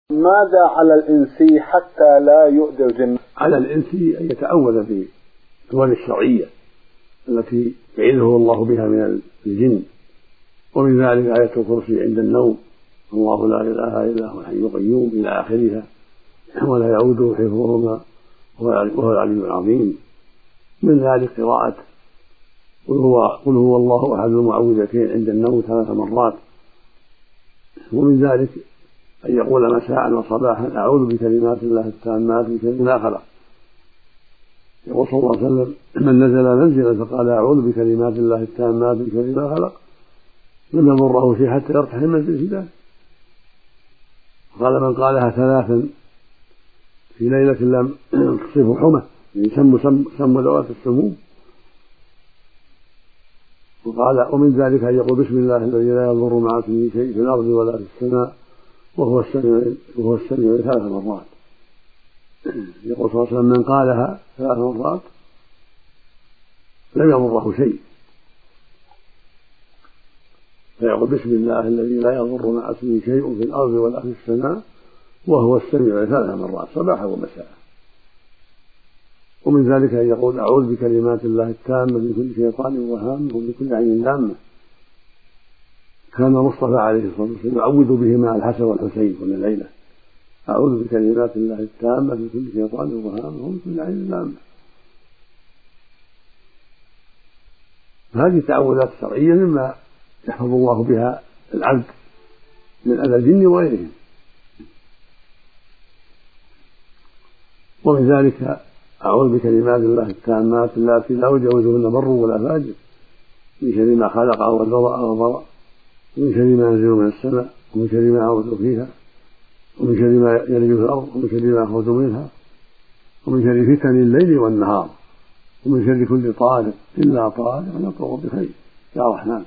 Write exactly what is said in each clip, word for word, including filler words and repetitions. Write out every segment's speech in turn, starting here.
ماذا على الإنسي حتى لا يؤذي الجن؟ على الإنسي أن يتأول بالأحوال الشرعية التي يعيذه الله بها من الجن، ومن ذلك آية الكرسي عند النوم، الله لا إله إلا هو الحي القيوم إلى آخرها، ولا يعوده حفظهما وهو العلي العظيم. من ذلك قراءة قل هو, قل هو الله أحد المعوذتين عند النوم ثلاث مرات. ومن ذلك أن يقول مساء وصباحا أعوذ بكلمات الله التامات من شر ما خلق. يقول صلى الله عليه وسلم من نزل منزلا فقال أعوذ بكلمات الله التامات من شر ما خلق لم يضره شيء حتى يرتاح المنزل في ذلك. قال من قالها ثلاثا في ليلة لم تصيبه حمى، يسمى سم, سم ذوات السموم. وقال ومن ذلك أن يقول بسم الله الذي لا يضر مع اسمه شيء في الأرض ولا في السماء وهو السميع وهو السميع ثلاث مرات. يقول صلى الله عليه وسلم من قالها ثلاث مرات لم يضره شيء، فيقول بسم الله الذي لا يضر مع اسمه شيء في الأرض ولا في السماء وهو السميع ثلاث مرات صباحا ومساء. ومن ذلك أن يقول أعوذ بكلمات الله التامة من كل شيطان وهام ومن كل عين لامة. كان المصطفى عليه الصلاة والسلام يعوذ بهما الحسن والحسين كل ليلة، أعوذ بكلمات الله التامة من كل شيطان وهام ومن كل عين لامة. هذه التعوذات الشرعية مما يحفظ الله بها العبد من أذى الجن وغيرهم. ومن ذلك أعوذ بكلمات الله التامات التي لا يجاوزهن بر ولا فاجر من شر ما خلق وذرأ وبرأ، ومن شر ما ينزل من السماء، ومن شر ما يعرض فيها، ومن شر ما يلج في الأرض، ومن شر ما يخرج منها، ومن شر فتن الليل والنهار، ومن شر كل طارق إلا طارق يطرق بخير يا رحمن.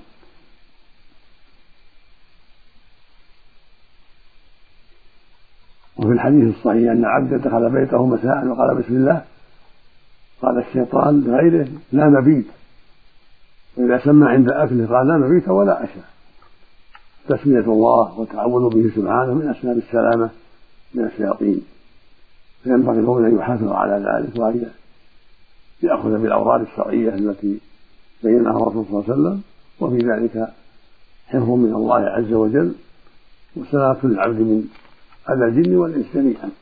وفي الحديث الصحيح أن عبدا دخل بيته مساء وقال بسم الله قال الشيطان لغيره لا مبيت، وإذا سمع عند أكله قال لا مبيت ولا عشاء. تسمية الله وتعوذ به سبحانه من أسباب السلامة من الشياطين، فينبغي المؤمن أن يحافظ على ذلك وأن يأخذ بالأوراد الشرعية التي بينها الرسول صلى الله عليه وسلم، وفي ذلك حفظ من الله عز وجل وسلامة العبد من أذى الجن والإنس جميعا.